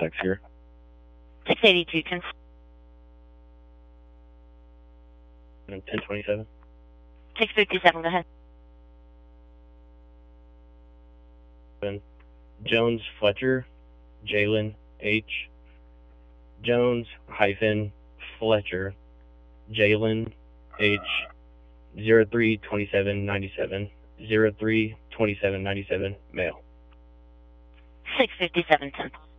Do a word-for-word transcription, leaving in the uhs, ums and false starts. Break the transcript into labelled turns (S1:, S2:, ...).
S1: X here.
S2: six eighty-two, ten.
S1: And ten twenty-seven.
S2: six fifty-seven, go ahead.
S1: Jones Fletcher, Jalen H. Jones hyphen Fletcher, Jalen H. zero three twenty-seven ninety-seven, zero three twenty-seven ninety-seven, male.
S2: six fifty-seven, ten.